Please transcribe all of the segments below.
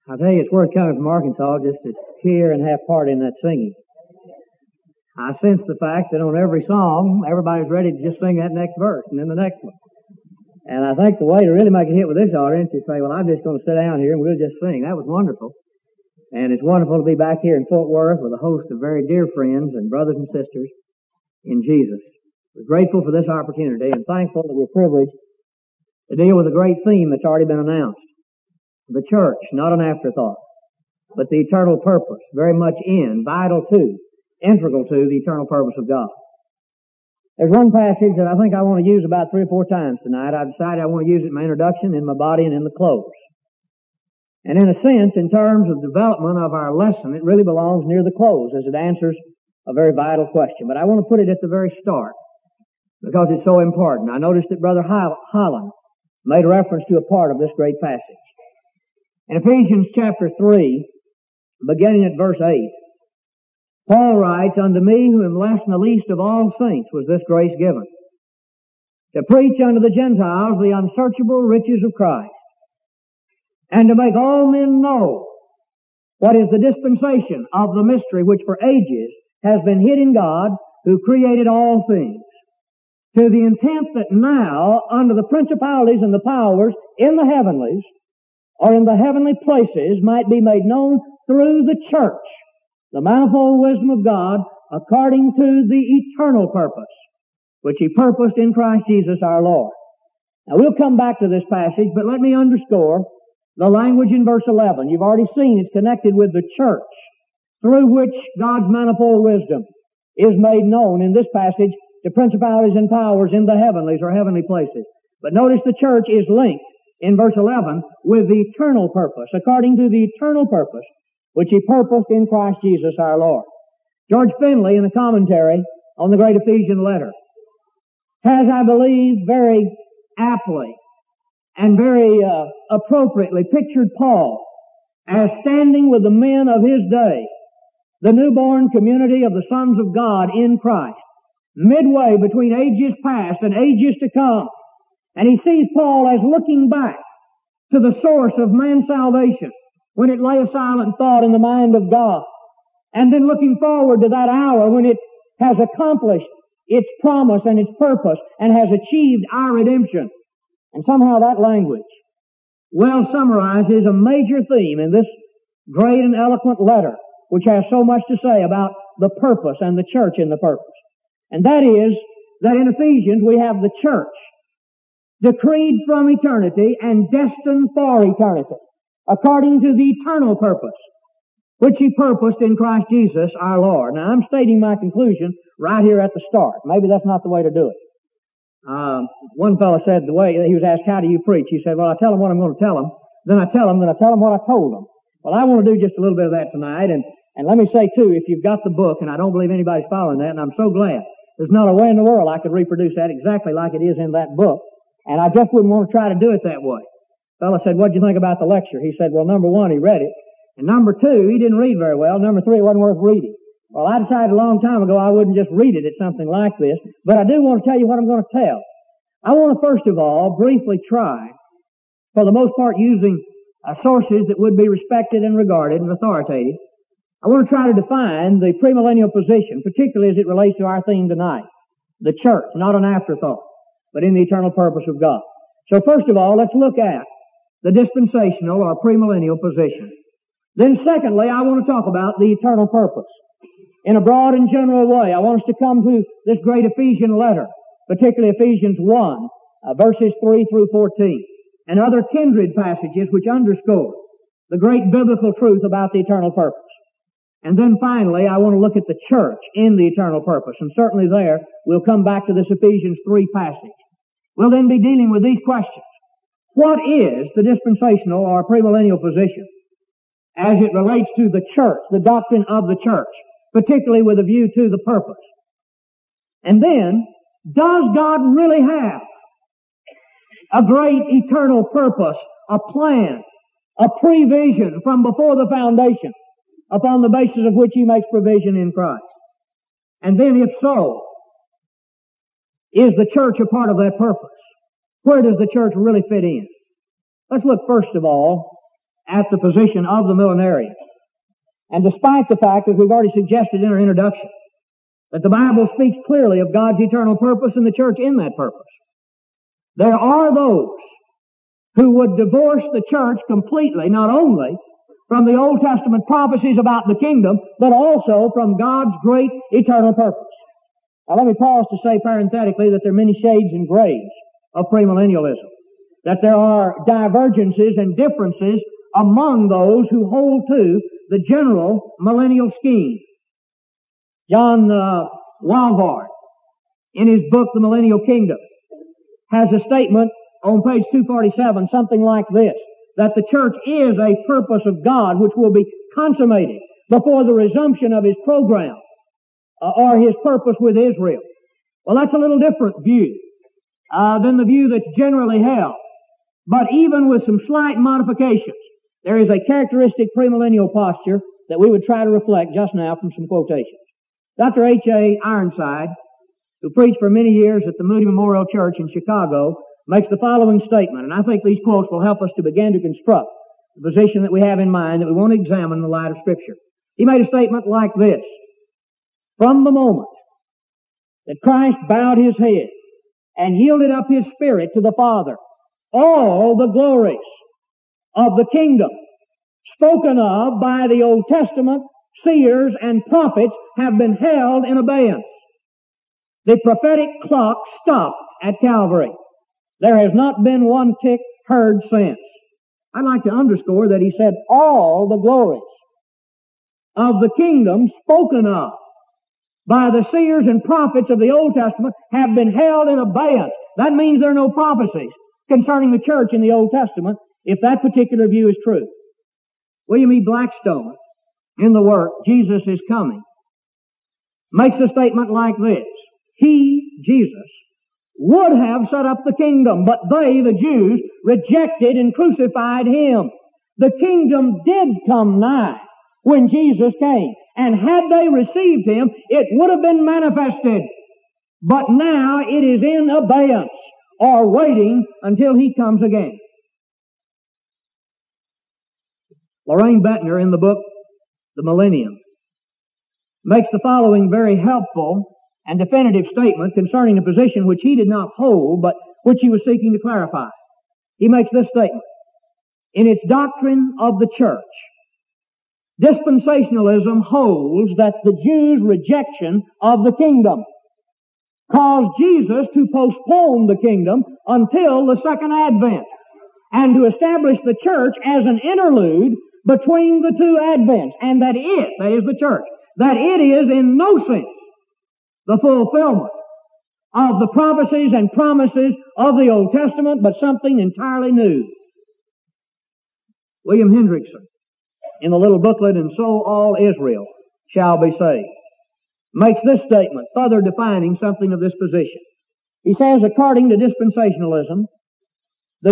I tell you, it's worth coming from Arkansas just to hear and have part in that singing. I sense the fact that on every song, everybody's ready to just sing that next verse and then the next one. And I think the way to really make a hit with this audience is say, well, I'm just going to sit down here and we'll just sing. That was wonderful. And it's wonderful to be back here in Fort Worth with a host of very dear friends and brothers and sisters in Jesus. We're grateful for this opportunity and thankful that we're privileged to deal with a great theme that's already been announced. The church, not an afterthought, but the eternal purpose, very much vital to, integral to the eternal purpose of God. There's one passage that I think I want to use about 3 or 4 times tonight. I decided I want to use it in my introduction, in my body, and in the close. And in a sense, in terms of development of our lesson, it really belongs near the close as it answers a very vital question. But I want to put it at the very start because it's so important. I noticed that Brother Holland made reference to a part of this great passage. In Ephesians chapter 3, beginning at verse 8, Paul writes, "Unto me, who am less and the least of all saints, was this grace given, to preach unto the Gentiles the unsearchable riches of Christ, and to make all men know what is the dispensation of the mystery which for ages has been hid in God, who created all things, to the intent that now, under the principalities and the powers in the heavenlies, or in the heavenly places, might be made known through the church the manifold wisdom of God, according to the eternal purpose, which He purposed in Christ Jesus our Lord." Now we'll come back to this passage, but let me underscore the language in verse 11. You've already seen it's connected with the church, through which God's manifold wisdom is made known in this passage to principalities and powers in the heavenlies or heavenly places. But notice the church is linked in verse 11 with the eternal purpose, according to the eternal purpose which He purposed in Christ Jesus our Lord. George Finley, in a commentary on the great Ephesian letter, has, I believe, very aptly and very appropriately pictured Paul as standing with the men of his day, the newborn community of the sons of God in Christ, midway between ages past and ages to come. And he sees Paul as looking back to the source of man's salvation when it lay a silent thought in the mind of God, and then looking forward to that hour when it has accomplished its promise and its purpose and has achieved our redemption. And somehow that language well summarizes a major theme in this great and eloquent letter, which has so much to say about the purpose and the church in the purpose. And that is that in Ephesians we have the church, decreed from eternity and destined for eternity, according to the eternal purpose, which He purposed in Christ Jesus our Lord. Now, I'm stating my conclusion right here at the start. Maybe that's not the way to do it. One fellow said the way, he was asked, "How do you preach?" He said, "Well, I tell them what I'm going to tell them, then I tell them what I told them." Well, I want to do just a little bit of that tonight, and let me say, too, if you've got the book, and I don't believe anybody's following that, and I'm so glad, there's not a way in the world I could reproduce that exactly like it is in that book, and I just wouldn't want to try to do it that way. The fellow said, "What'd you think about the lecture?" He said, "Well, number 1, he read it, and number 2, he didn't read very well. Number 3, it wasn't worth reading." Well, I decided a long time ago I wouldn't just read it at something like this, but I do want to tell you what I'm going to tell. I want to first of all briefly try, for the most part using sources that would be respected and regarded and authoritative, I want to try to define the premillennial position, particularly as it relates to our theme tonight, the church, not an afterthought, but in the eternal purpose of God. So first of all, let's look at the dispensational or premillennial position. Then secondly, I want to talk about the eternal purpose. In a broad and general way, I want us to come to this great Ephesian letter, particularly Ephesians 1, verses 3 through 14, and other kindred passages which underscore the great biblical truth about the eternal purpose. And then finally, I want to look at the church in the eternal purpose, and certainly there we'll come back to this Ephesians 3 passage. We'll then be dealing with these questions. What is the dispensational or premillennial position as it relates to the church, the doctrine of the church, particularly with a view to the purpose? And then, does God really have a great eternal purpose, a plan, a prevision from before the foundation, upon the basis of which He makes provision in Christ? And then, if so, is the church a part of that purpose? Where does the church really fit in? Let's look first of all at the position of the millenarian. And despite the fact, as we've already suggested in our introduction, that the Bible speaks clearly of God's eternal purpose and the church in that purpose, there are those who would divorce the church completely, not only from the Old Testament prophecies about the kingdom, but also from God's great eternal purpose. Now let me pause to say parenthetically that there are many shades and grades of premillennialism, that there are divergences and differences among those who hold to the general millennial scheme. John Walvoord, in his book, The Millennial Kingdom, has a statement on page 247, something like this, that the church is a purpose of God which will be consummated before the resumption of His program or His purpose with Israel. Well, that's a little different view than the view that's generally held. But even with some slight modifications, there is a characteristic premillennial posture that we would try to reflect just now from some quotations. Dr. H.A. Ironside, who preached for many years at the Moody Memorial Church in Chicago, makes the following statement, and I think these quotes will help us to begin to construct the position that we have in mind that we want to examine in the light of Scripture. He made a statement like this: from the moment that Christ bowed His head and yielded up His Spirit to the Father, all the glories of the kingdom spoken of by the Old Testament seers and prophets have been held in abeyance. The prophetic clock stopped at Calvary. There has not been one tick heard since. I'd like to underscore that he said all the glories of the kingdom spoken of by the seers and prophets of the Old Testament have been held in abeyance. That means there are no prophecies concerning the church in the Old Testament, if that particular view is true. William E. Blackstone, in the work Jesus is Coming, makes a statement like this: He, Jesus, would have set up the kingdom, but they, the Jews, rejected and crucified Him. The kingdom did come nigh when Jesus came, and had they received Him, it would have been manifested. But now it is in abeyance, or waiting until He comes again. Lorraine Bettner, in the book The Millennium, makes the following very helpful and definitive statement concerning a position which he did not hold, but which he was seeking to clarify. He makes this statement: in its doctrine of the church, dispensationalism holds that the Jews' rejection of the kingdom caused Jesus to postpone the kingdom until the second advent, and to establish the church as an interlude between the two advents, and that is the church, that it is in no sense the fulfillment of the prophecies and promises of the Old Testament, but something entirely new. William Hendrickson, in the little booklet, And So All Israel Shall Be Saved, makes this statement, further defining something of this position. He says, according to dispensationalism, the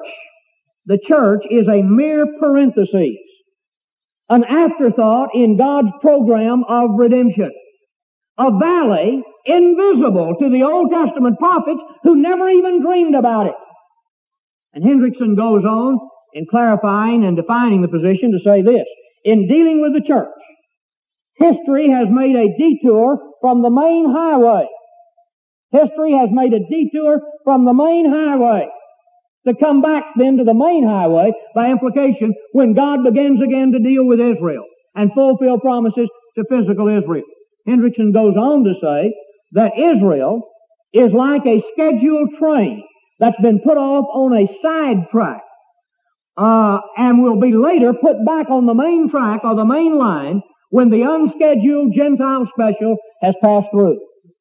church is a mere parenthesis, an afterthought in God's program of redemption, a valley invisible to the Old Testament prophets who never even dreamed about it. And Hendrickson goes on in clarifying and defining the position to say this: in dealing with the church, history has made a detour from the main highway. History has made a detour from the main highway to come back then to the main highway, by implication, when God begins again to deal with Israel and fulfill promises to physical Israel. Hendrickson goes on to say that Israel is like a scheduled train that's been put off on a side track and will be later put back on the main track or the main line when the unscheduled Gentile special has passed through.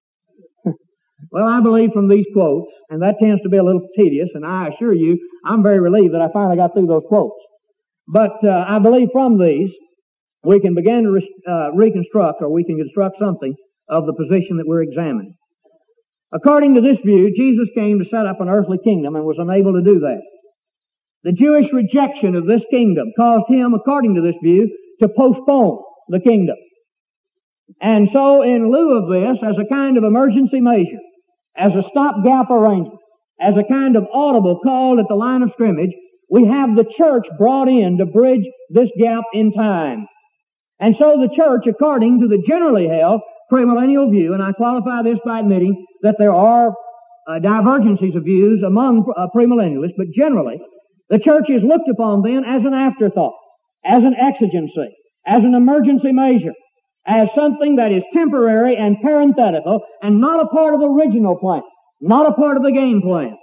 Well, I believe from these quotes, and that tends to be a little tedious, and I assure you, I'm very relieved that I finally got through those quotes. But I believe from these, we can begin to reconstruct, or we can construct something of the position that we're examining. According to this view, Jesus came to set up an earthly kingdom and was unable to do that. The Jewish rejection of this kingdom caused Him, according to this view, to postpone the kingdom. And so, in lieu of this, as a kind of emergency measure, as a stopgap arrangement, as a kind of audible call at the line of scrimmage, We have the church brought in to bridge this gap in time. And so the church, according to the generally held premillennial view, and I qualify this by admitting that there are divergencies of views among premillennialists, but generally, the church is looked upon then as an afterthought, as an exigency, as an emergency measure, as something that is temporary and parenthetical and not a part of the original plan, not a part of the game plan.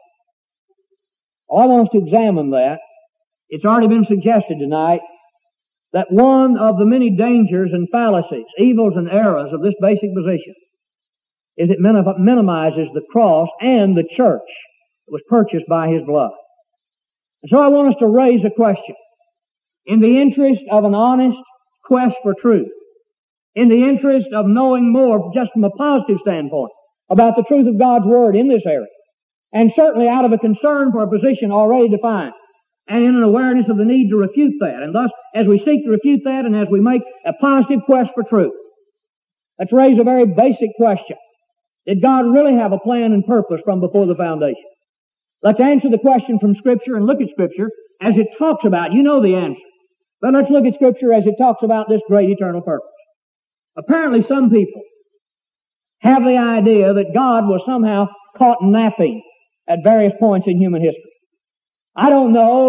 I want us to examine that. It's already been suggested tonight that one of the many dangers and fallacies, evils and errors of this basic position is it minimizes the cross and the church that was purchased by His blood. And so I want us to raise a question in the interest of an honest quest for truth, in the interest of knowing more just from a positive standpoint about the truth of God's Word in this area, and certainly out of a concern for a position already defined, and in an awareness of the need to refute that. And thus, as we seek to refute that and as we make a positive quest for truth, let's raise a very basic question. Did God really have a plan and purpose from before the foundation? Let's answer the question from Scripture and look at Scripture as it talks about, you know the answer, but let's look at Scripture as it talks about this great eternal purpose. Apparently some people have the idea that God was somehow caught napping at various points in human history. I don't know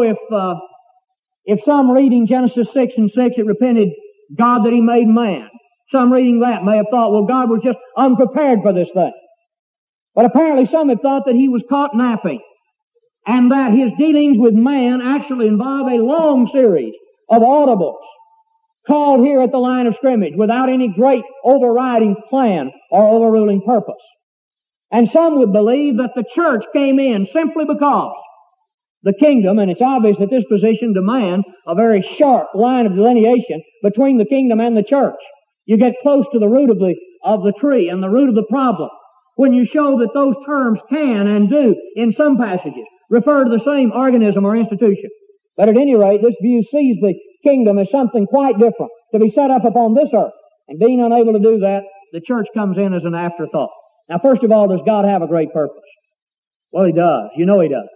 if some reading Genesis 6 and 6, it repented God that He made man. Some reading that may have thought, well, God was just unprepared for this thing. But apparently some have thought that He was caught napping, and that His dealings with man actually involve a long series of audibles called here at the line of scrimmage without any great overriding plan or overruling purpose. And some would believe that the church came in simply because the kingdom, and it's obvious that this position demands a very sharp line of delineation between the kingdom and the church. You get close to the root of the tree and the root of the problem when you show that those terms can and do, in some passages, refer to the same organism or institution. But at any rate, this view sees the kingdom as something quite different, to be set up upon this earth. And being unable to do that, the church comes in as an afterthought. Now, first of all, does God have a great purpose? Well, He does. You know He does.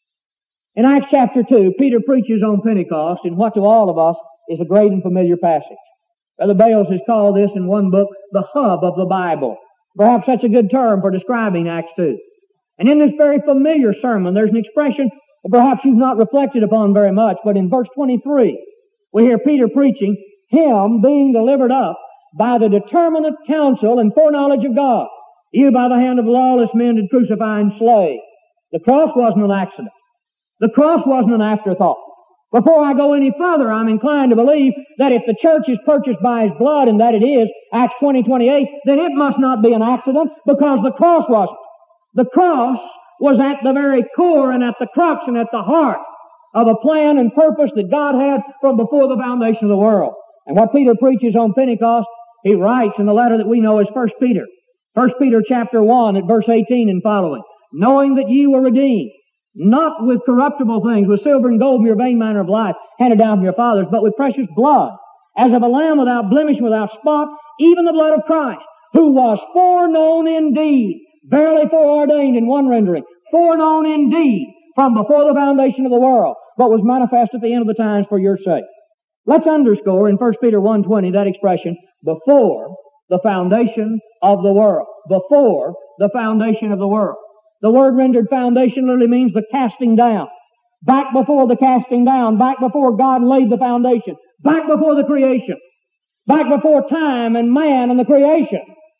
In Acts chapter 2, Peter preaches on Pentecost in what to all of us is a great and familiar passage. Brother Bales has called this in one book the hub of the Bible. Perhaps that's a good term for describing Acts 2. And in this very familiar sermon, there's an expression that perhaps you've not reflected upon very much, but in verse 23, we hear Peter preaching, Him being delivered up by the determinate counsel and foreknowledge of God. You by the hand of lawless men did crucify and slay. The cross wasn't an accident. The cross wasn't an afterthought. Before I go any further, I'm inclined to believe that if the church is purchased by His blood, and that it is, Acts 20:28, then it must not be an accident, because the cross wasn't. The cross was at the very core and at the crux and at the heart of a plan and purpose that God had from before the foundation of the world. And what Peter preaches on Pentecost, he writes in the letter that we know as 1 Peter. 1 Peter chapter 1 at verse 18 and following. Knowing that ye were redeemed, not with corruptible things, with silver and gold from your vain manner of life, handed down from your fathers, but with precious blood, as of a lamb without blemish, without spot, even the blood of Christ, who was foreknown indeed, verily foreordained in one rendering, foreknown indeed from before the foundation of the world, but was manifest at the end of the times for your sake. Let's underscore in 1 Peter 1:20 that expression, before the foundation of the world. Before the foundation of the world. The word rendered foundation literally means the casting down. Back before the casting down, back before God laid the foundation, back before the creation, back before time and man and the creation.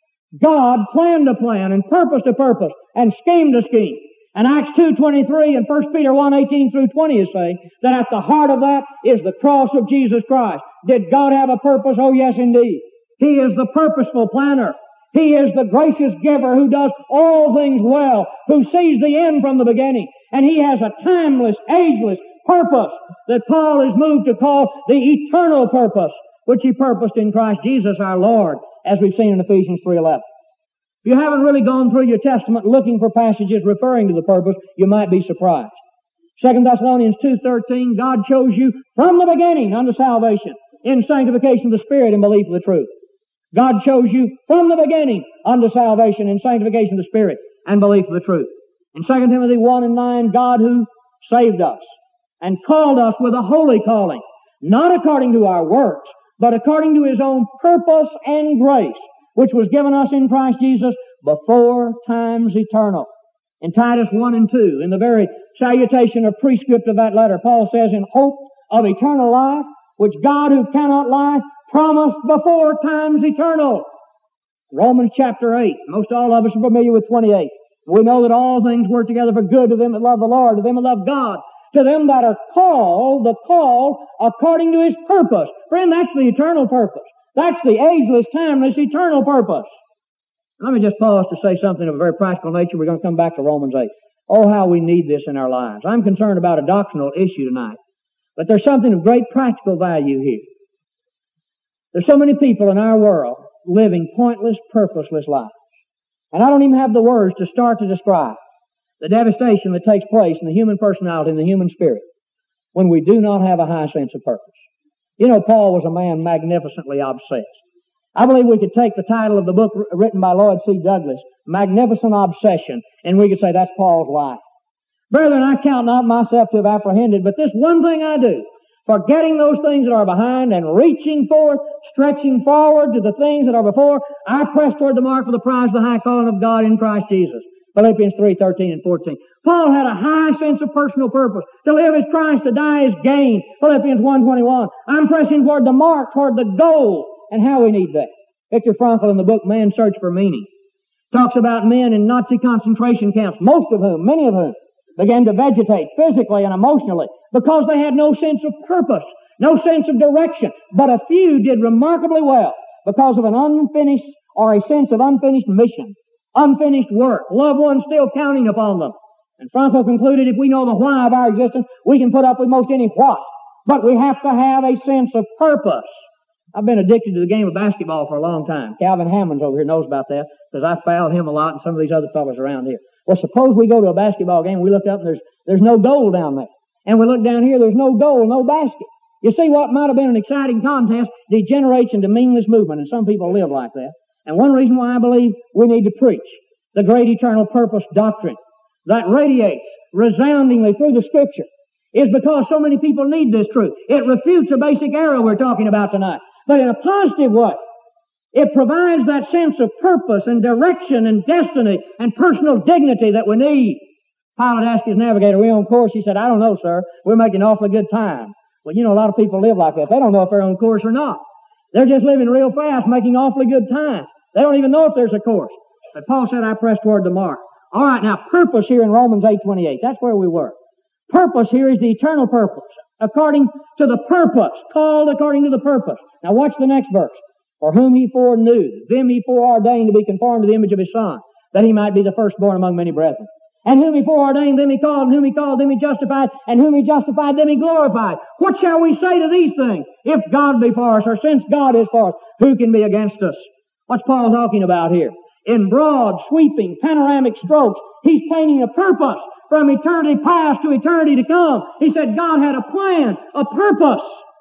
God planned a plan and purposed a purpose and schemed a scheme. And Acts 2:23 and 1 Peter 1:18 through 20 is saying that at the heart of that is the cross of Jesus Christ. Did God have a purpose? Oh yes, indeed. He is the purposeful planner. He is the gracious giver who does all things well, who sees the end from the beginning. And He has a timeless, ageless purpose that Paul is moved to call the eternal purpose, which He purposed in Christ Jesus our Lord, as we've seen in Ephesians 3:11. If you haven't really gone through your Testament looking for passages referring to the purpose, you might be surprised. 2 Thessalonians 2:13, God chose you from the beginning unto salvation, in sanctification of the Spirit and belief of the truth. God chose you from the beginning unto salvation in sanctification of the Spirit and belief of the truth. In 2 Timothy 1:9, God who saved us and called us with a holy calling, not according to our works, but according to His own purpose and grace, which was given us in Christ Jesus before times eternal. In Titus 1 and 2, in the very salutation or prescript of that letter, Paul says, in hope of eternal life, which God who cannot lie promised before times eternal. Romans chapter 8, most all of us are familiar with 28. We know that all things work together for good to them that love the Lord, to them that love God, to them that are called, the call according to His purpose. Friend, that's the eternal purpose. That's the ageless, timeless, eternal purpose. Let me just pause to say something of a very practical nature. We're going to come back to Romans 8. Oh, how we need this in our lives. I'm concerned about a doctrinal issue tonight, but there's something of great practical value here. There's so many people in our world living pointless, purposeless lives. And I don't even have the words to start to describe the devastation that takes place in the human personality and the human spirit when we do not have a high sense of purpose. You know, Paul was a man magnificently obsessed. I believe we could take the title of the book written by Lloyd C. Douglas, Magnificent Obsession, and we could say that's Paul's life. Brethren, I count not myself to have apprehended, but this one thing I do, forgetting those things that are behind and reaching forth, stretching forward to the things that are before, I press toward the mark for the prize of the high calling of God in Christ Jesus. Philippians 3:13 and 14. Paul had a high sense of personal purpose. To live is Christ, to die is gain. Philippians 1:21. I'm pressing toward the mark, toward the goal. And how we need that. Viktor Frankl in the book Man's Search for Meaning talks about men in Nazi concentration camps, many of whom, began to vegetate physically and emotionally because they had no sense of purpose, no sense of direction. But a few did remarkably well because of an unfinished or a sense of unfinished mission, unfinished work, loved ones still counting upon them. And Frankl concluded, if we know the why of our existence, we can put up with most any what. But we have to have a sense of purpose. I've been addicted to the game of basketball for a long time. Calvin Hammonds over here knows about that because I fouled him a lot and some of these other fellows around here. Well, suppose we go to a basketball game, we look up and there's no goal down there. And we look down here, there's no goal, no basket. You see, what might have been an exciting contest degenerates into meaningless movement, and some people live like that. And one reason why I believe we need to preach the great eternal purpose doctrine that radiates resoundingly through the Scripture is because so many people need this truth. It refutes a basic error we're talking about tonight, but in a positive way. It provides that sense of purpose and direction and destiny and personal dignity that we need. Pilot asked his navigator, "Are we on course?" He said, "I don't know, sir. We're making awfully good time." Well, you know, a lot of people live like that. They don't know if they're on course or not. They're just living real fast, making awfully good time. They don't even know if there's a course. But Paul said, I press toward the mark. All right, now, purpose here in Romans 8:28. That's where we were. Purpose here is the eternal purpose, according to the purpose, called according to the purpose. Now watch the next verse. For whom He foreknew, them He foreordained to be conformed to the image of His Son, that He might be the firstborn among many brethren. And whom He foreordained, them He called, and whom He called, them He justified, and whom He justified, them He glorified. What shall we say to these things? If God be for us, or since God is for us, who can be against us? What's Paul talking about here? In broad, sweeping, panoramic strokes, he's painting a purpose from eternity past to eternity to come. He said God had a plan, a purpose.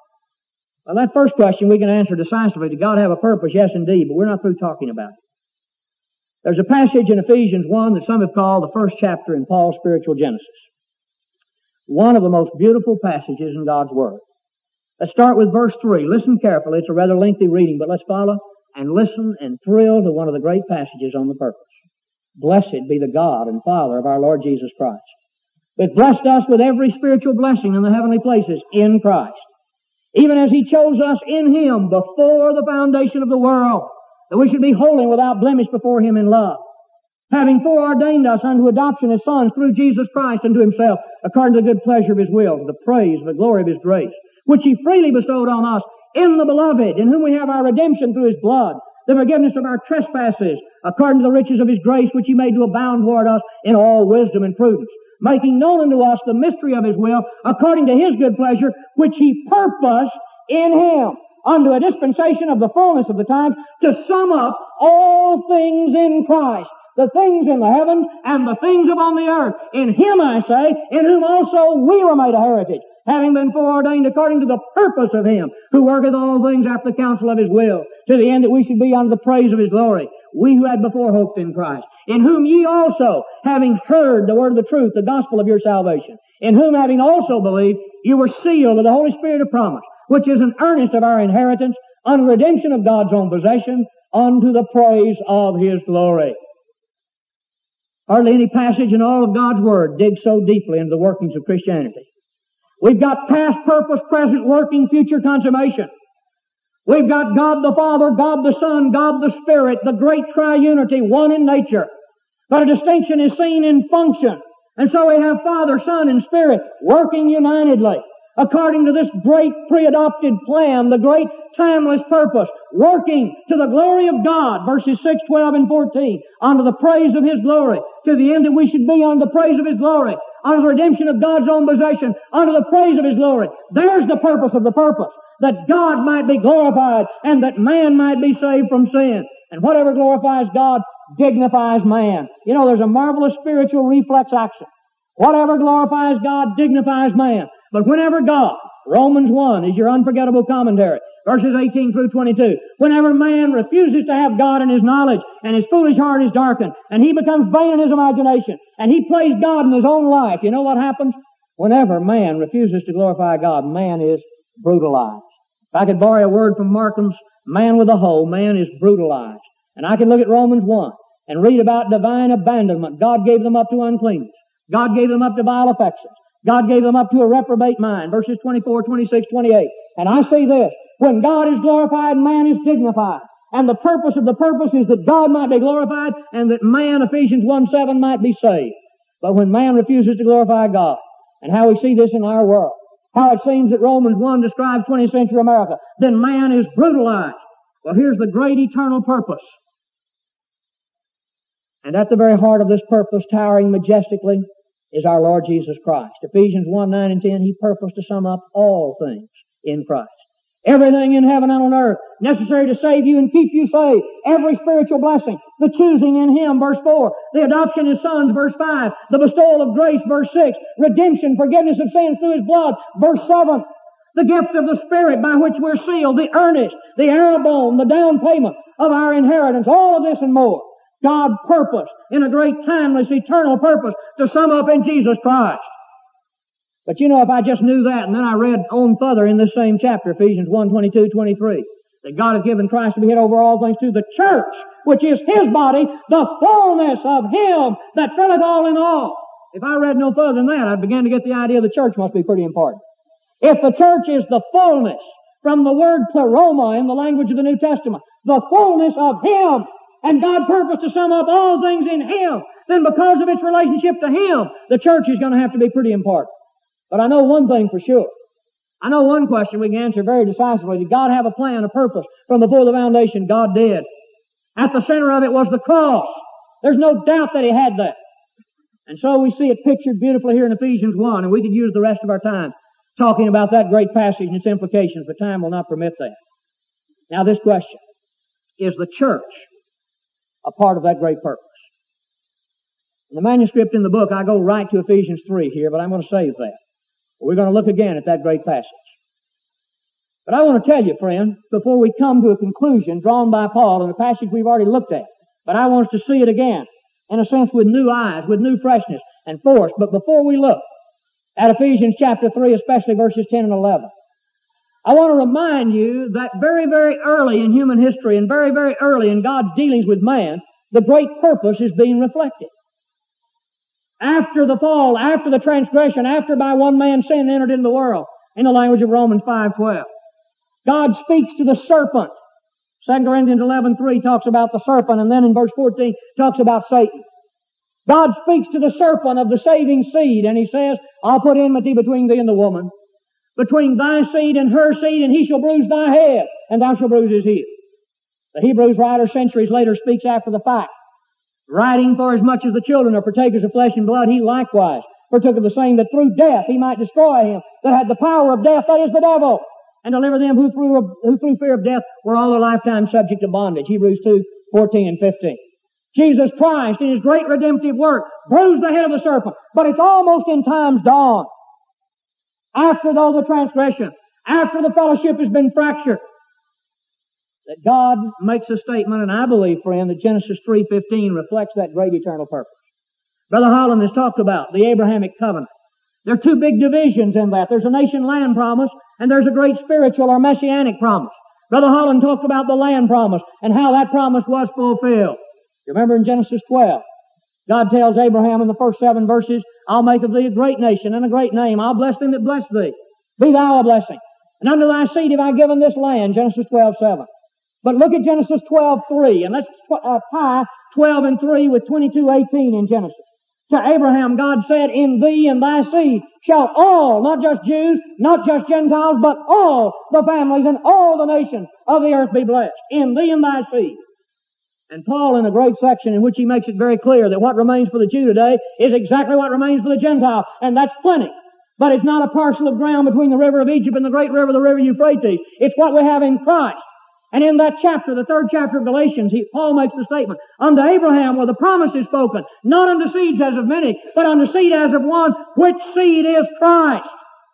Well, that first question we can answer decisively. Did God have a purpose? Yes, indeed, but we're not through talking about it. There's a passage in Ephesians 1 that some have called the first chapter in Paul's spiritual Genesis. One of the most beautiful passages in God's Word. Let's start with verse 3. Listen carefully. It's a rather lengthy reading, but let's follow and listen and thrill to one of the great passages on the purpose. Blessed be the God and Father of our Lord Jesus Christ, who hath blessed us with every spiritual blessing in the heavenly places in Christ, even as He chose us in Him before the foundation of the world, that we should be holy and without blemish before Him in love, having foreordained us unto adoption as sons through Jesus Christ unto Himself, according to the good pleasure of His will, to the praise of the glory of His grace, which He freely bestowed on us in the Beloved, in whom we have our redemption through His blood, the forgiveness of our trespasses, according to the riches of His grace, which He made to abound toward us in all wisdom and prudence, making known unto us the mystery of His will, according to His good pleasure, which He purposed in Him, unto a dispensation of the fullness of the times, to sum up all things in Christ, the things in the heavens and the things upon the earth. In Him, I say, in whom also we were made a heritage, having been foreordained according to the purpose of Him, who worketh all things after the counsel of His will, to the end that we should be unto the praise of His glory, we who had before hoped in Christ, in whom ye also, having heard the word of the truth, the gospel of your salvation, in whom having also believed, you were sealed with the Holy Spirit of promise, which is an earnest of our inheritance, unto redemption of God's own possession, unto the praise of His glory. Hardly any passage in all of God's Word digs so deeply into the workings of Christianity. We've got past purpose, present working, future consummation. We've got God the Father, God the Son, God the Spirit, the great triunity, one in nature. But a distinction is seen in function. And so we have Father, Son, and Spirit working unitedly according to this great pre-adopted plan, the great timeless purpose, working to the glory of God, verses 6, 12, and 14, unto the praise of His glory, to the end that we should be unto the praise of His glory, unto the redemption of God's own possession, unto the praise of His glory. There's the purpose of the purpose, that God might be glorified and that man might be saved from sin. And whatever glorifies God dignifies man. You know, there's a marvelous spiritual reflex action. Whatever glorifies God dignifies man. But whenever God, Romans 1 is your unforgettable commentary, verses 18 through 22, whenever man refuses to have God in his knowledge and his foolish heart is darkened and he becomes vain in his imagination and he plays God in his own life, you know what happens? Whenever man refuses to glorify God, man is brutalized. If I could borrow a word from Markham's Man with a Hoe, man is brutalized. And I could look at Romans 1 and read about divine abandonment. God gave them up to uncleanness. God gave them up to vile affections. God gave them up to a reprobate mind. Verses 24, 26, 28. And I say this, when God is glorified, man is dignified. And the purpose of the purpose is that God might be glorified and that man, Ephesians 1:7, might be saved. But when man refuses to glorify God, and how we see this in our world, how it seems that Romans 1 describes 20th century America, then man is brutalized. Well, here's the great eternal purpose. And at the very heart of this purpose, towering majestically, is our Lord Jesus Christ. Ephesians 1, 9 and 10, He purposed to sum up all things in Christ. Everything in heaven and on earth necessary to save you and keep you saved. Every spiritual blessing. The choosing in Him, verse 4. The adoption as sons, verse 5. The bestowal of grace, verse 6. Redemption, forgiveness of sins through His blood, verse 7. The gift of the Spirit by which we're sealed. The earnest, the arrow bone, the down payment of our inheritance. All of this and more. God purposed in a great timeless eternal purpose to sum up in Jesus Christ. But you know, if I just knew that, and then I read on further in this same chapter, Ephesians 1, 22, 23, that God has given Christ to be head over all things to the church, which is His body, the fullness of Him that filleth all in all. If I read no further than that, I'd begin to get the idea the church must be pretty important. If the church is the fullness, from the word pleroma in the language of the New Testament, the fullness of Him, and God purposed to sum up all things in Him, then because of its relationship to Him, the church is going to have to be pretty important. But I know one thing for sure. I know one question we can answer very decisively. Did God have a plan, a purpose from before the foundation? God did. At the center of it was the cross. There's no doubt that He had that. And so we see it pictured beautifully here in Ephesians 1, and we could use the rest of our time talking about that great passage and its implications, but time will not permit that. Now this question, is the church a part of that great purpose? In the manuscript in the book, I go right to Ephesians 3 here, but I'm going to save that. We're going to look again at that great passage. But I want to tell you, friend, before we come to a conclusion drawn by Paul in a passage we've already looked at, but I want us to see it again, in a sense with new eyes, with new freshness and force. But before we look at Ephesians chapter 3, especially verses 10 and 11, I want to remind you that very, very early in human history and very, very early in God's dealings with man, the great purpose is being reflected. After the fall, after the transgression, after by one man sin entered into the world, in the language of Romans 5:12, God speaks to the serpent. 2 Corinthians 11:3 talks about the serpent, and then in verse 14 talks about Satan. God speaks to the serpent of the saving seed, and He says, I'll put enmity between thee and the woman, between thy seed and her seed, and he shall bruise thy head, and thou shalt bruise his heel. The Hebrews writer centuries later speaks after the fact, writing, for as much as the children are partakers of flesh and blood, he likewise partook of the same, that through death he might destroy him that had the power of death, that is the devil, and deliver them who through fear of death were all their lifetime subject to bondage. Hebrews 2:14 and 15. Jesus Christ, in His great redemptive work, bruised the head of the serpent, but it's almost in time's dawn. After though the transgression, after the fellowship has been fractured, that God makes a statement, and I believe, friend, that Genesis 3:15 reflects that great eternal purpose. Brother Holland has talked about the Abrahamic covenant, There are two big divisions in that. There's a nation land promise, and there's a great spiritual or messianic promise. Brother Holland talked about the land promise and how that promise was fulfilled. You remember in Genesis 12, God tells Abraham in the first 7 verses, I'll make of thee a great nation and a great name. I'll bless them that bless thee. Be thou a blessing. And unto thy seed have I given this land, Genesis 12:7. But look at Genesis 12:3, and let's tie 12 and 3 with 22:18 in Genesis. To Abraham, God said, in thee and thy seed shall all, not just Jews, not just Gentiles, but all the families and all the nations of the earth be blessed. In thee and thy seed. And Paul, in a great section in which he makes it very clear that what remains for the Jew today is exactly what remains for the Gentile, and that's plenty. But it's not a parcel of ground between the river of Egypt and the great river, the river Euphrates. It's what we have in Christ. And in that chapter, the 3rd chapter of Galatians, Paul makes the statement, unto Abraham were the promises spoken, not unto seeds as of many, but unto seed as of one, which seed is Christ.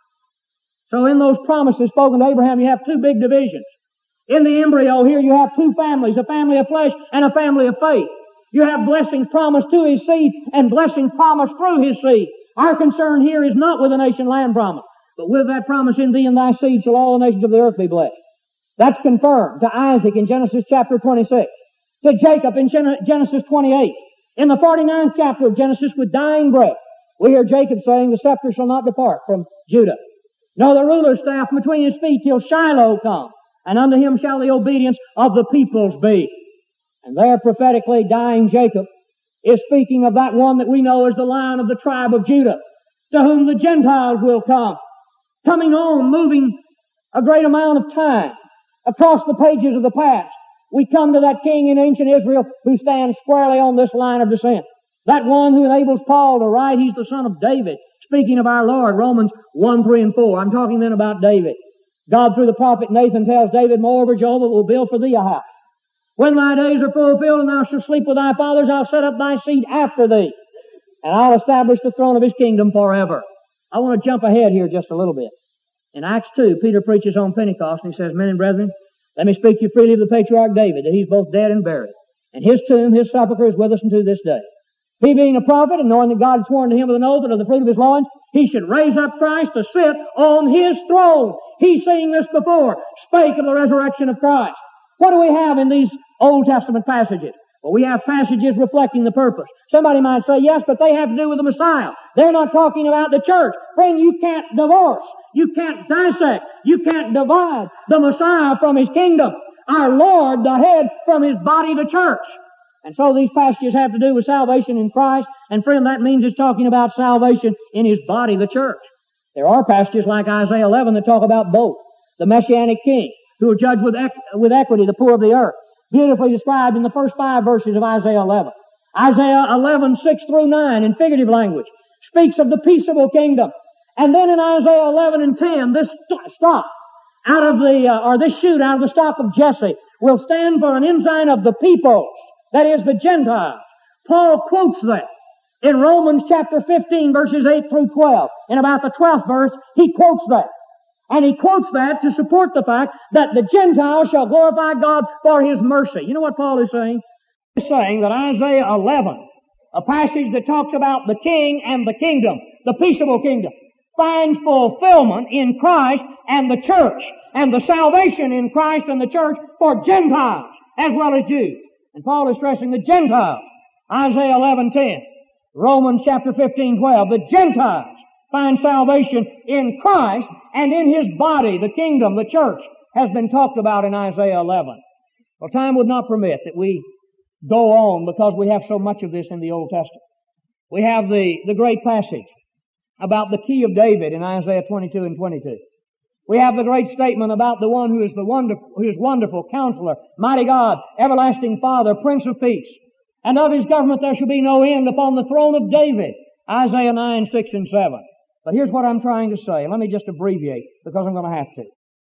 So in those promises spoken to Abraham, you have two big divisions. In the embryo here, you have two families, a family of flesh and a family of faith. You have blessings promised to his seed and blessings promised through his seed. Our concern here is not with the nation land promise, but with that promise, in thee and thy seed shall all the nations of the earth be blessed. That's confirmed to Isaac in Genesis chapter 26, to Jacob in Genesis 28. In the 49th chapter of Genesis, with dying breath, we hear Jacob saying, the scepter shall not depart from Judah, nor the ruler's staff between his feet till Shiloh come, and unto him shall the obedience of the peoples be. And there prophetically dying Jacob is speaking of that one that we know as the Lion of the tribe of Judah, to whom the Gentiles will come. Coming on, moving a great amount of time across the pages of the past, we come to that king in ancient Israel who stands squarely on this line of descent. That one who enables Paul to write, he's the son of David, speaking of our Lord, Romans 1, 3, and 4. I'm talking then about David. God through the prophet Nathan tells David, moreover, Jehovah will build for thee a house. When thy days are fulfilled and thou shalt sleep with thy fathers, I'll set up thy seed after thee, and I'll establish the throne of his kingdom forever. I want to jump ahead here just a little bit. In Acts 2, Peter preaches on Pentecost, and he says, men and brethren, let me speak to you freely of the patriarch David, that he's both dead and buried. And his tomb, his sepulchre, is with us unto this day. He being a prophet, and knowing that God had sworn to him with an oath that of the fruit of his loins, he should raise up Christ to sit on his throne. He, seeing this before, spake of the resurrection of Christ. What do we have in these Old Testament passages? Well, we have passages reflecting the purpose. Somebody might say, yes, but they have to do with the Messiah. They're not talking about the church. Friend, you can't divorce. You can't dissect. You can't divide the Messiah from his kingdom. Our Lord, the head, from his body, the church. And so these passages have to do with salvation in Christ. And friend, that means it's talking about salvation in his body, the church. There are passages like Isaiah 11 that talk about both. The Messianic King, who will judge with equity the poor of the earth. Beautifully described in the first 5 verses of Isaiah 11. Isaiah 11, 6 through 9 in figurative language speaks of the peaceable kingdom. And then in Isaiah 11 and 10, this stock out of this shoot out of the stock of Jesse will stand for an ensign of the peoples, that is the Gentiles. Paul quotes that in Romans chapter 15 verses 8 through 12. In about the 12th verse, he quotes that. And he quotes that to support the fact that the Gentiles shall glorify God for his mercy. You know what Paul is saying? He's saying that Isaiah 11, a passage that talks about the king and the kingdom, the peaceable kingdom, finds fulfillment in Christ and the church, and the salvation in Christ and the church for Gentiles as well as Jews. And Paul is stressing the Gentiles. Isaiah 11:10, Romans chapter 15:12, the Gentiles find salvation in Christ and in his body, the kingdom, the church, has been talked about in Isaiah 11. Well, time would not permit that we go on because we have so much of this in the Old Testament. We have the great passage about the key of David in Isaiah 22 and 22. We have the great statement about the one who is wonderful, Counselor, Mighty God, Everlasting Father, Prince of Peace. And of his government there shall be no end upon the throne of David. Isaiah 9, 6 and 7. But here's what I'm trying to say. Let me just abbreviate because I'm going to have to.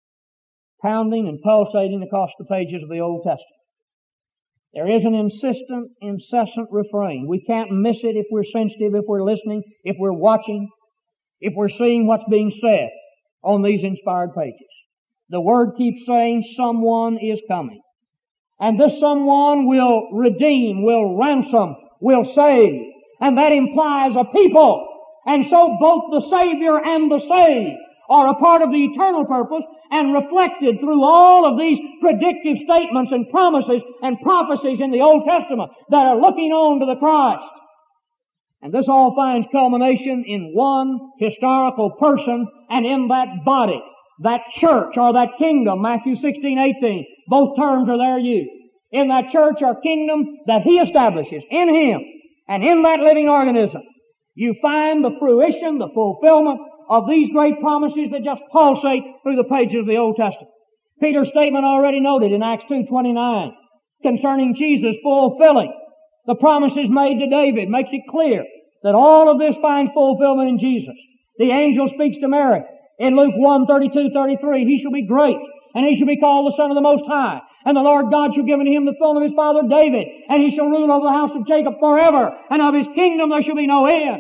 Pounding and pulsating across the pages of the Old Testament. There is an insistent, incessant refrain. We can't miss it if we're sensitive, if we're listening, if we're watching, if we're seeing what's being said on these inspired pages. The Word keeps saying someone is coming. And this someone will redeem, will ransom, will save. And that implies a people. And so both the Savior and the saved are a part of the eternal purpose and reflected through all of these predictive statements and promises and prophecies in the Old Testament that are looking on to the Christ. And this all finds culmination in one historical person and in that body, that church or that kingdom, Matthew 16:18. Both terms are there used. In that church or kingdom that He establishes, in Him, and in that living organism, you find the fruition, the fulfillment of these great promises that just pulsate through the pages of the Old Testament. Peter's statement already noted in Acts 2:29 concerning Jesus fulfilling the promises made to David makes it clear that all of this finds fulfillment in Jesus. The angel speaks to Mary in Luke 1:32-33. He shall be great, and he shall be called the Son of the Most High. And the Lord God shall give unto him the throne of his father David, and he shall rule over the house of Jacob forever, and of his kingdom there shall be no end.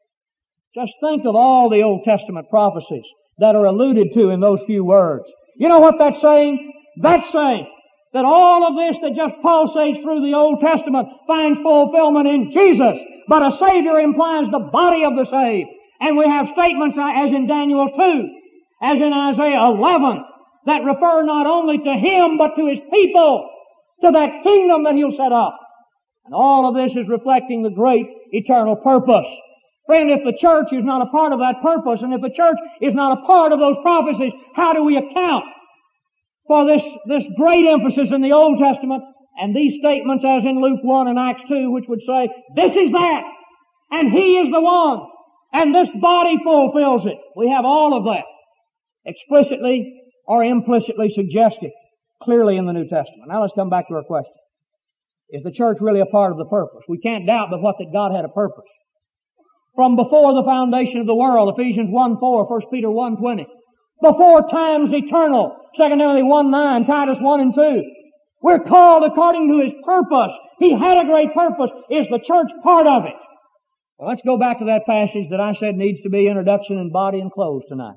Just think of all the Old Testament prophecies that are alluded to in those few words. You know what that's saying? That's saying that all of this that just pulsates through the Old Testament finds fulfillment in Jesus. But a Savior implies the body of the saved. And we have statements as in Daniel 2, as in Isaiah 11, that refer not only to Him, but to His people, to that kingdom that He'll set up. And all of this is reflecting the great eternal purpose. Friend, if the church is not a part of that purpose, and if the church is not a part of those prophecies, how do we account for this great emphasis in the Old Testament and these statements as in Luke 1 and Acts 2, which would say, this is that, and He is the one, and this body fulfills it. We have all of that explicitly or implicitly suggested clearly in the New Testament. Now let's come back to our question. Is the church really a part of the purpose? We can't doubt but what that God had a purpose. From before the foundation of the world, Ephesians 1:4, 1 Peter 1:20. Before times eternal, 2 Timothy 1:9, Titus 1 and 2. We're called according to His purpose. He had a great purpose. Is the church part of it? Well, let's go back to that passage that I said needs to be introduction and body and close tonight.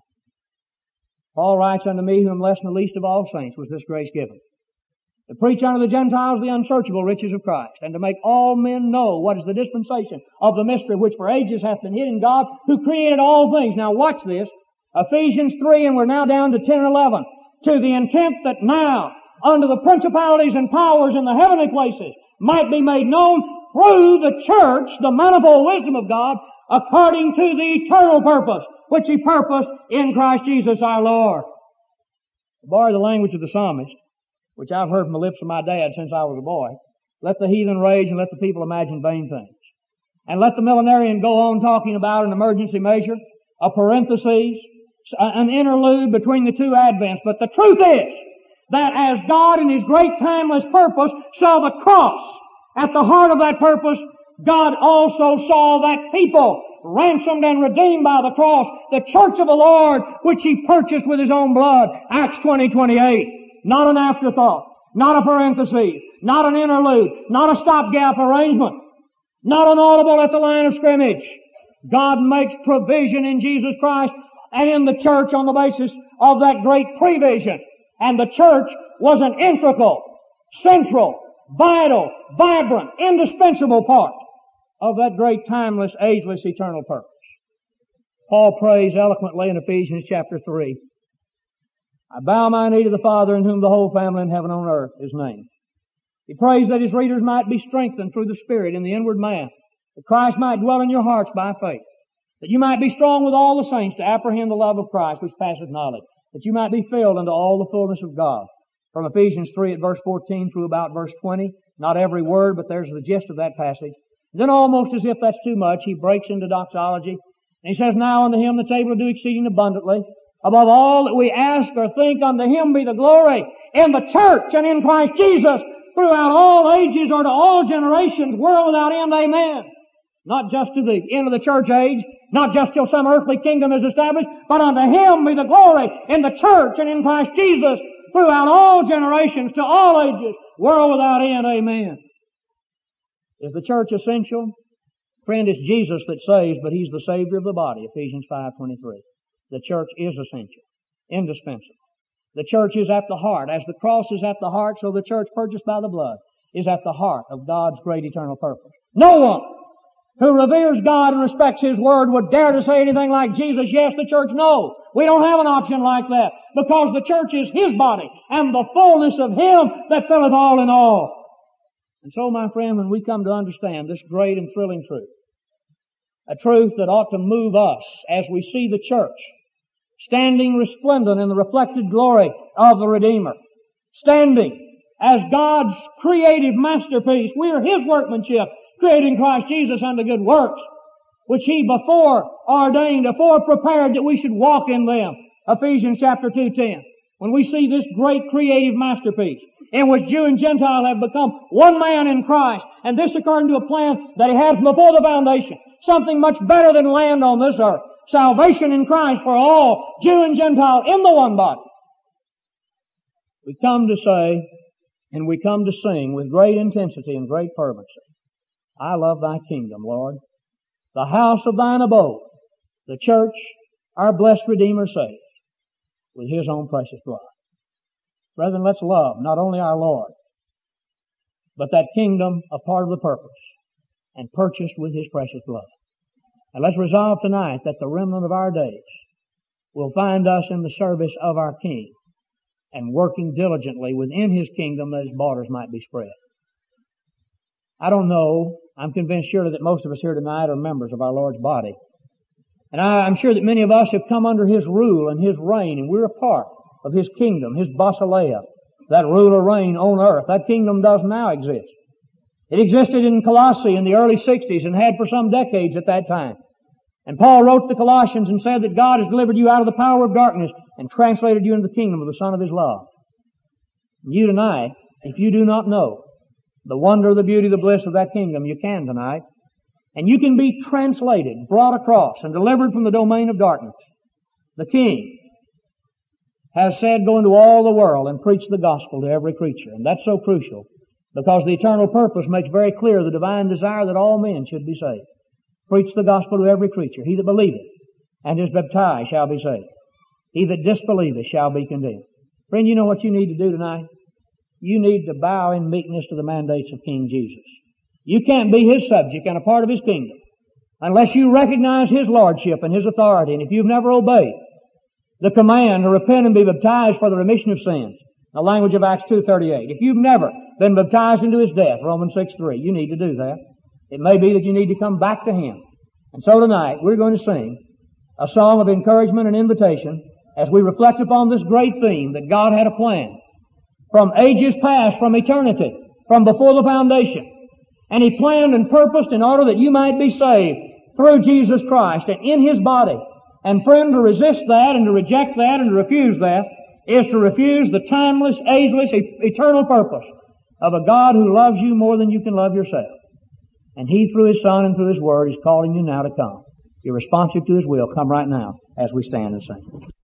Paul writes, unto me, who am less than the least of all saints, was this grace given, to preach unto the Gentiles the unsearchable riches of Christ, and to make all men know what is the dispensation of the mystery which for ages hath been hid in God, who created all things. Now watch this. Ephesians 3, and we're now down to 10 and 11. To the intent that now, unto the principalities and powers in the heavenly places, might be made known through the church the manifold wisdom of God, according to the eternal purpose, which He purposed in Christ Jesus our Lord. To borrow the language of the psalmist, which I've heard from the lips of my dad since I was a boy, let the heathen rage and let the people imagine vain things. And let the millenarian go on talking about an emergency measure, a parenthesis, an interlude between the two advents. But the truth is that as God in His great timeless purpose saw the cross at the heart of that purpose, God also saw that people ransomed and redeemed by the cross, the church of the Lord, which He purchased with His own blood. Acts 20:28. Not an afterthought, not a parenthesis, not an interlude, not a stopgap arrangement, not an audible at the line of scrimmage. God makes provision in Jesus Christ and in the church on the basis of that great prevision. And the church was an integral, central, vital, vibrant, indispensable part of that great timeless, ageless, eternal purpose. Paul prays eloquently in Ephesians chapter 3. I bow my knee to the Father in whom the whole family in heaven and on earth is named. He prays that his readers might be strengthened through the Spirit in the inward man, that Christ might dwell in your hearts by faith, that you might be strong with all the saints to apprehend the love of Christ which passeth knowledge, that you might be filled unto all the fullness of God. From Ephesians 3 at verse 14 through about verse 20, not every word, but there's the gist of that passage. Then almost as if that's too much, he breaks into doxology, and he says, now unto Him that's able to do exceeding abundantly, above all that we ask or think, unto Him be the glory in the church and in Christ Jesus throughout all ages or to all generations, world without end. Amen. Not just to the end of the church age, not just till some earthly kingdom is established, but unto Him be the glory in the church and in Christ Jesus throughout all generations, to all ages, world without end. Amen. Is the church essential? Friend, it's Jesus that saves, but He's the Savior of the body, Ephesians 5:23. The church is essential, indispensable. The church is at the heart. As the cross is at the heart, so the church purchased by the blood is at the heart of God's great eternal purpose. No one who reveres God and respects His Word would dare to say anything like Jesus, yes, the church, no. We don't have an option like that, because the church is His body and the fullness of Him that filleth all in all. And so, my friend, when we come to understand this great and thrilling truth, a truth that ought to move us as we see the church standing resplendent in the reflected glory of the Redeemer, standing as God's creative masterpiece. We are His workmanship, created in Christ Jesus unto good works, which He before ordained, before prepared that we should walk in them. Ephesians chapter 2:10. When we see this great creative masterpiece, in which Jew and Gentile have become one man in Christ, and this according to a plan that He had from before the foundation, something much better than land on this earth, salvation in Christ for all, Jew and Gentile, in the one body. We come to say, and we come to sing with great intensity and great fervency, I love Thy kingdom, Lord, the house of Thine abode, the church, our blessed Redeemer saved, with His own precious blood. Brethren, let's love not only our Lord, but that kingdom a part of the purpose, and purchased with His precious blood. And let's resolve tonight that the remnant of our days will find us in the service of our King and working diligently within His kingdom that His borders might be spread. I don't know, I'm convinced surely that most of us here tonight are members of our Lord's body. And I'm sure that many of us have come under His rule and His reign, and we're a part of His kingdom, His basileia, that rule or reign on earth. That kingdom does now exist. It existed in Colossae in the early 60s and had for some decades at that time. And Paul wrote to the Colossians and said that God has delivered you out of the power of darkness and translated you into the kingdom of the Son of His love. And you tonight, if you do not know the wonder, the beauty, the bliss of that kingdom, you can tonight. And you can be translated, brought across, and delivered from the domain of darkness. The King has said, go into all the world and preach the gospel to every creature. And that's so crucial, because the eternal purpose makes very clear the divine desire that all men should be saved. Preach the gospel to every creature. He that believeth and is baptized shall be saved. He that disbelieveth shall be condemned. Friend, you know what you need to do tonight? You need to bow in meekness to the mandates of King Jesus. You can't be His subject and a part of His kingdom unless you recognize His lordship and His authority. And if you've never obeyed the command to repent and be baptized for the remission of sins, the language of Acts 2:38, if you've never been baptized into His death, Romans 6:3, you need to do that. It may be that you need to come back to Him. And so tonight we're going to sing a song of encouragement and invitation as we reflect upon this great theme that God had a plan from ages past, from eternity, from before the foundation. And He planned and purposed in order that you might be saved through Jesus Christ and in His body. And friend, to resist that and to reject that and to refuse that is to refuse the timeless, ageless, eternal purpose of a God who loves you more than you can love yourself. And He, through His Son and through His Word, is calling you now to come. You're responsive to His will. Come right now as we stand and sing.